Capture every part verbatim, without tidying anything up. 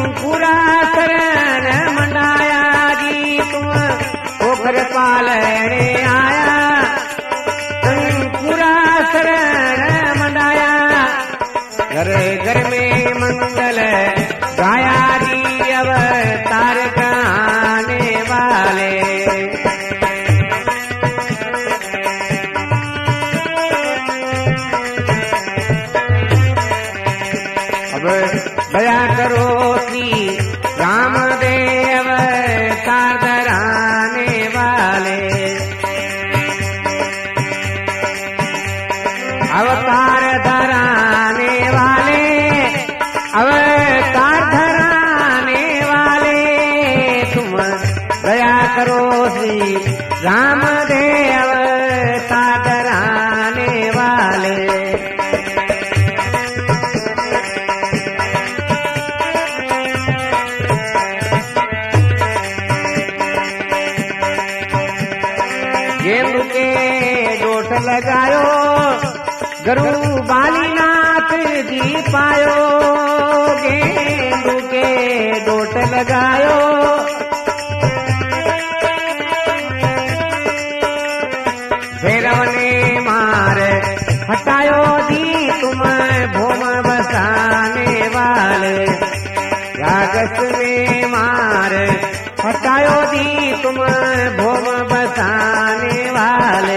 पूरा शरण मंडाया जी तुम होकर पालने आया। तुम पूरा शरण मंडाया घर घर में मंगल गाया जी अवतार गाने वाले। अब दया करो श्री रामदेव अवतार धराने वाले। अवतार धराने वाले अवतार धराने वाले तुम दया करो श्री रामदेव अवतार धराने वाले। गेंदू के डोट लगायो गरु बालीनाथ जी पायो। गेंदू के डोट लगायो भैरव ने मार हटायो दी तुम भूम बसाने वाले। रागस में मार हटायो दी तुम भूम बसाने वाले।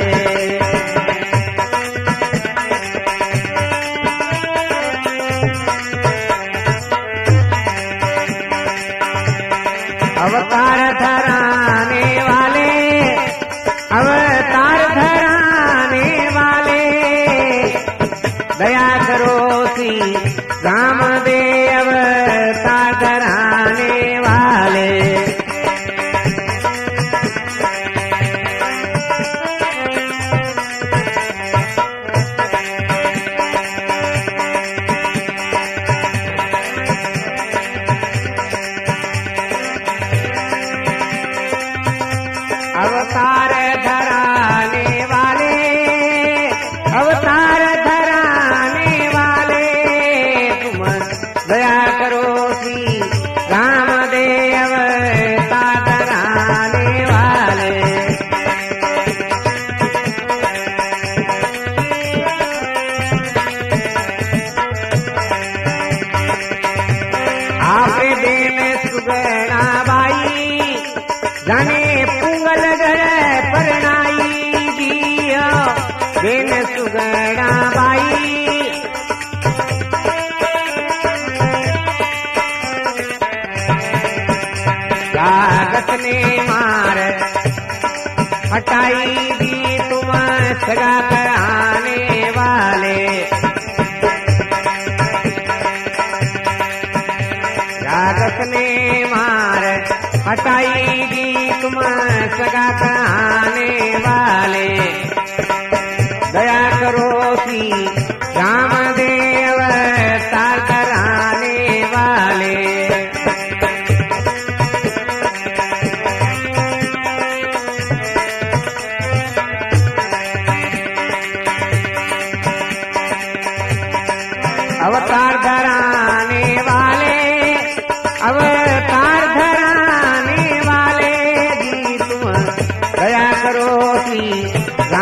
अवतार धराने वाले अवतार धराने वाले दया करो श्री रामदेव अवतार धराने वाले। अवतार धराने वाले अवतार धराने वाले तुम दया करो श्री रामदेव अवतार धराने वाले। आपे देन सुगना बाई जाने पुंगल घर परनाई दिया बेन सुगना बाई। लागत ने मार हटाई दी तुम सगा कराने वाले। लागत ने मार हटाई दी तुम सगा कराने वाले। दया करो श्री रामदेव अवतार धराने वाले। अवतार धराने वाले अवतार धराने वाले जी तुम दया करो श्री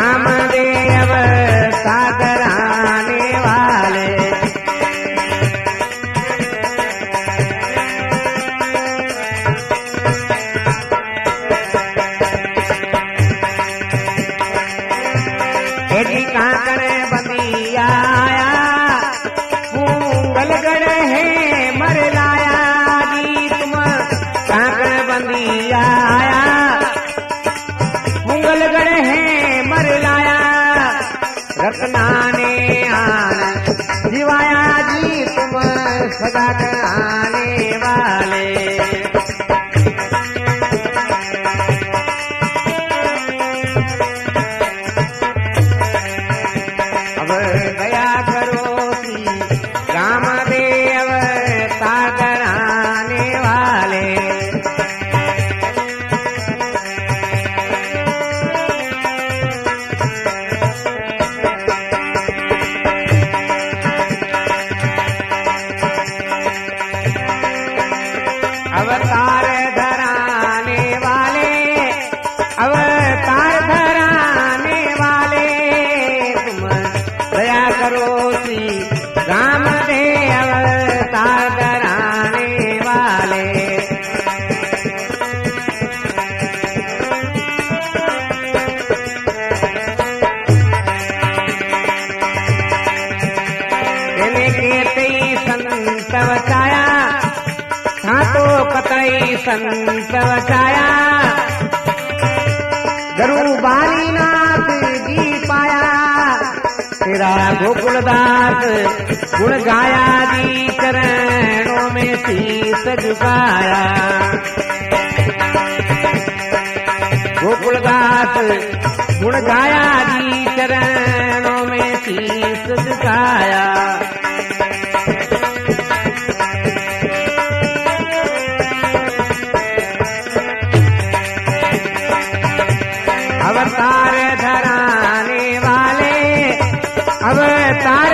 अवतार धराने वाले, अवतार धराने वाले, तुम दया करो श्री राम दे अवतार धराने वाले। तेने केते संत बचाया, था तो कतई संत बचाया, गरु बालीनाथ जी पाया, तेरा गोकुलदास गुण गाया जी चरणों में शीस झुकाया। गोकुलदास गुण गाया जी चरणों में शीस झुकाया। अवतार धराने वाले, अवतार